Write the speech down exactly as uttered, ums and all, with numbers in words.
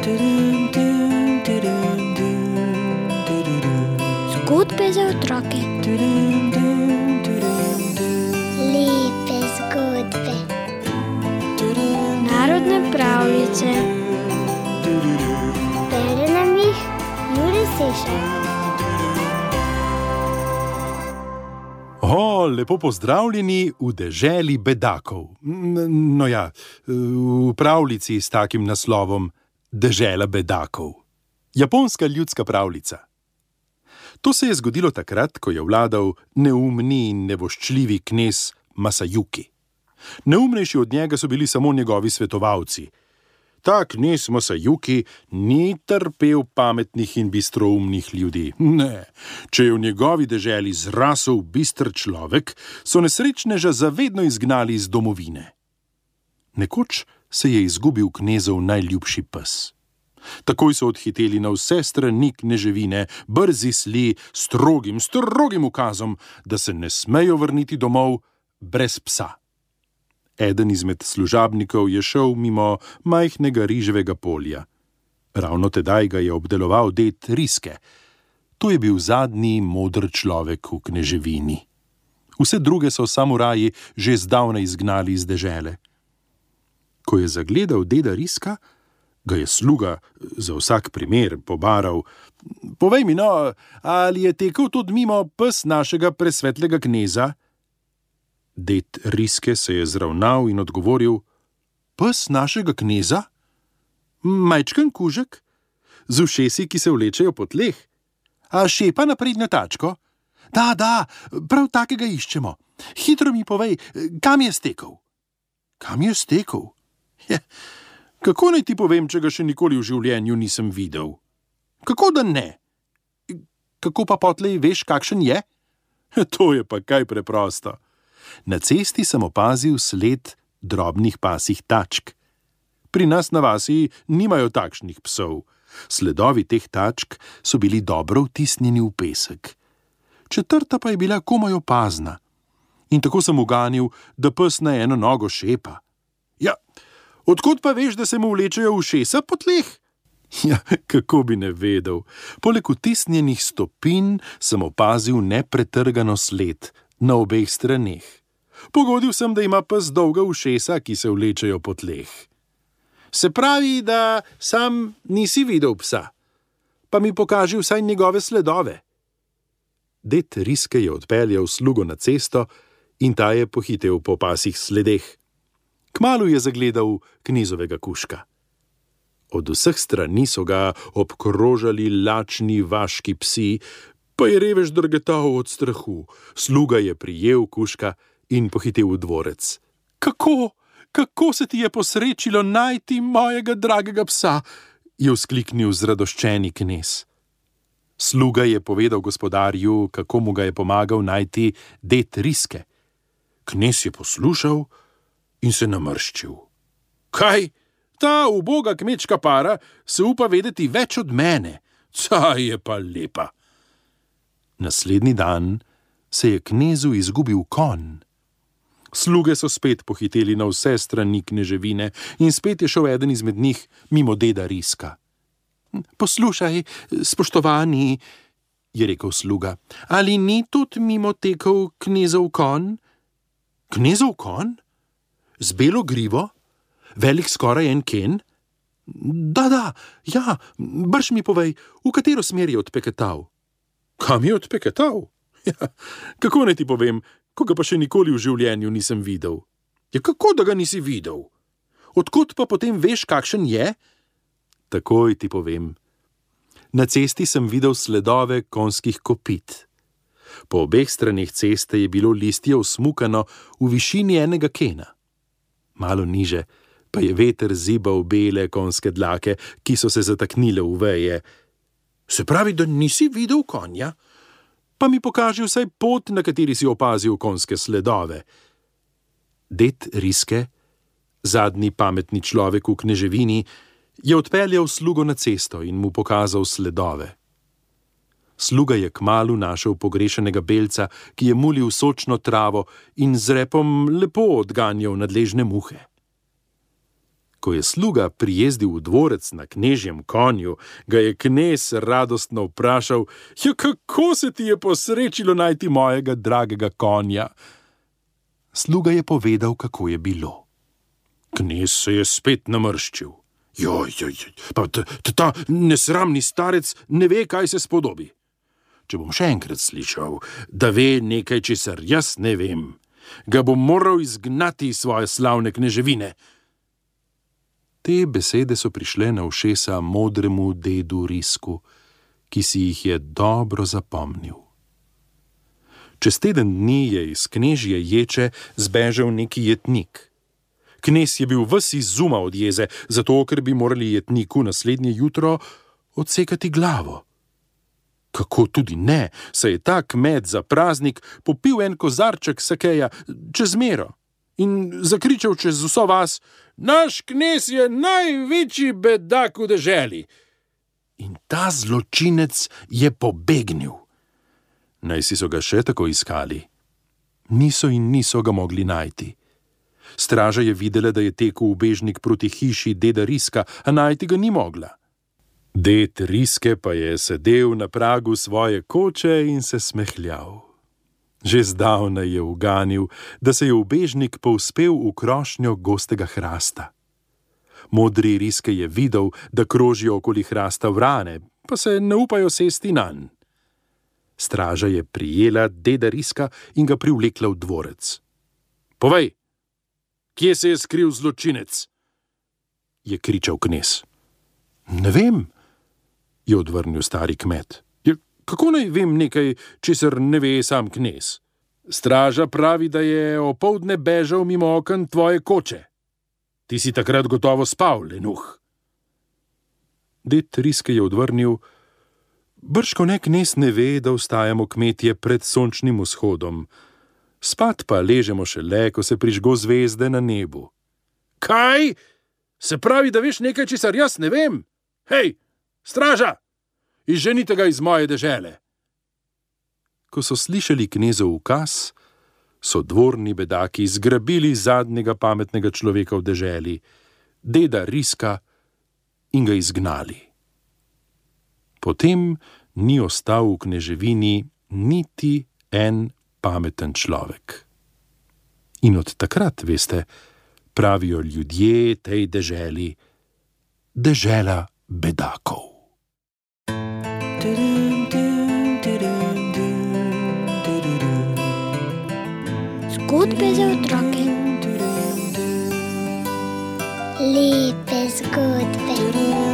Zgodbe za otroke. Lepe zgodbe. Narodne pravljice. Bere nam jih Jure Sešar. O, lepo pozdravljeni v deželi bedakov. No ja, v pravljici s takim naslovom Dežela bedakov. Japonska ljudska pravljica. To se je zgodilo takrat, ko je vladal neumni in nevoščljivi knez Masayuki. Neumnejši od njega so bili samo njegovi svetovalci. Ta knez Masayuki ni trpel pametnih in bistroumnih ljudi. Ne, če je v njegovi deželi zrasel bister človek, so nesrečneža zavedno izgnali iz domovine. Nekoč se je izgubil knezov najljubši pes. Takoj so odhiteli na vse strani kneževine, brzi sli, strogim, strogim ukazom, da se ne smejo vrniti domov brez psa. Eden izmed služabnikov je šel mimo majhnega riževega polja. Ravno tedaj ga je obdeloval ded Riske. To je bil zadnji moder človek v kneževini. Vse druge so samuraji že zdavnaj izgnali iz dežele. Ko je zagledal deda Riska, ga je sluga za vsak primer pobaral. Povej mi no, ali je tekel tudi mimo pes našega presvetlega kneza? Ded Riske se je zravnal in odgovoril, pes našega kneza? Majčken kužek? Z ušesi, ki se vlečejo po tleh? A šepa na prednjo tačko? Da, da, prav takega iščemo. Hitro mi povej, kam je stekel? Kam je stekel? Je, kako naj ti povem, če ga še nikoli v življenju nisem videl? Kako da ne? Kako pa potlej veš, kakšen je? To je pa kaj preprosto. Na cesti sem opazil sled drobnih pasjih tačk. Pri nas na vasi nimajo takšnih psov. Sledovi teh tačk so bili dobro vtisnjeni v pesek. Četrta pa je bila komaj opazna. In tako sem uganil, da pes na eno nogo šepa. Ja, odkot pa veš, da se mu vlečejo ušesa po tleh? Ja, kako bi ne vedel. Poleg vtisnjenih stopinj sem opazil nepretrgano sled na obeh straneh. Pogodil sem, da ima pes dolga ušesa, ki se vlečejo po tleh. Se pravi, da sam nisi videl psa, pa mi pokaži vsaj njegove sledove. Ded Riske je odpeljal slugo na cesto in ta je pohitel po pasjih sledeh. Kmalu je zagledal knezovega kužka. Od vseh strani so ga obkrožali lačni vaški psi, pa je revež drgetal od strahu. Sluga je prijel kužka in pohitel v dvorec. Kako, kako se ti je posrečilo najti mojega dragega psa? Je vzkliknil zradoščeni knez. Sluga je povedal gospodarju, kako mu ga je pomagal najti ded Riske. Knez je poslušal in se namrščil. Kaj? Ta uboga kmečka para se upa vedeti več od mene. Ca je pa lepa. Naslednji dan se je knezu izgubil konj. Sluge so spet pohiteli na vse strani kneževine in spet je šel eden izmed njih mimo deda Riska. Poslušaj, spoštovani, je rekel sluga, ali ni tudi mimo tekel knezov konj? Knezov konj? Z belo grivo? Velik skoraj en ken? Da, da, ja, brž mi povej, v katero smer je odpeketal? Kam je odpeketal? Ja, kako naj ti povem, ko ga pa še nikoli v življenju nisem videl? Ja, kako da ga nisi videl? Odkot pa potem veš, kakšen je? Takoj ti povem. Na cesti sem videl sledove konjskih kopit. Po obeh straneh ceste je bilo listje usmukano v višini enega kena. Malo niže pa je veter zibal bele konjske dlake, ki so se zataknile v veje. Se pravi, da nisi videl konja? Pa mi pokaži vsaj pot, na kateri si opazil konjske sledove. Ded Riske, zadnji pametni človek v kneževini, je odpeljal slugo na cesto in mu pokazal sledove. Sluga je kmalu našel pogrešanega belca, ki je mulil sočno travo in z repom lepo odganjal nadležne muhe. Ko je sluga prijezdil v dvorec na knežjem konju, ga je knez radostno vprašal: "Ja, kako se ti je posrečilo najti mojega dragega konja?" Sluga je povedal, kako je bilo. Knez se je spet namrščil. Joj, joj, joj, pa ta, ta nesramni starec ne ve, kaj se spodobi. Če bom še enkrat slišal, da ve nekaj, česar jaz ne vem, ga bom moral izgnati iz svoje slavne kneževine. Te besede so prišle na ušesa modremu dedu Risku, ki si jih je dobro zapomnil. Čez teden dni je iz knežje ječe zbežal neki jetnik. Knez je bil ves izuma od jeze, zato ker bi morali jetniku naslednje jutro odsekati glavo. Kako tudi ne, saj je ta kmet za praznik popil en kozarček sakeja čez mero in zakričal čez vso vas: "Naš knez je največji bedak v deželi." In ta zločinec je pobegnil. Najsi so ga še tako iskali. Niso in niso ga mogli najti. Straža je videla, da je tekel ubežnik proti hiši deda Riska, a najti ga ni mogla. Ded Riske pa je sedel na pragu svoje koče in se smehljal. Že zdavnaj je uganil, da se je ubežnik povzpel v krošnjo gostega hrasta. Modri Riske je videl, da krožijo okoli hrasta vrane, pa se ne upajo sesti nanj. Straža je prijela deda Riska in ga privlekla v dvorec. "Povej, kje se je skril zločinec?" je kričal knez. "Ne vem," je odvrnil stari kmet. "Ja, kako naj vem nekaj, česar ne ve sam knez? Straža pravi, da je opoldne bežal mimo oken tvoje koče. Ti si takrat gotovo spal, lenuh." Ded Riske je odvrnil: "Bržkone knez ne ve, da vstajamo kmetje pred sončnim vzhodom. Spat pa ležemo šele, ko se prižgo zvezde na nebu." "Kaj? Se pravi, da veš nekaj, česar jaz ne vem? Hej, straža, izženite ga iz moje dežele." Ko so slišali knezov ukaz, so dvorni bedaki zgrabili zadnjega pametnega človeka v deželi, deda Riska, in ga izgnali. Potem ni ostal v kneževini niti en pameten človek. In od takrat, veste, pravijo ljudje tej deželi dežela bedakov. Zgodbe za otroke. Lepe zgodbe.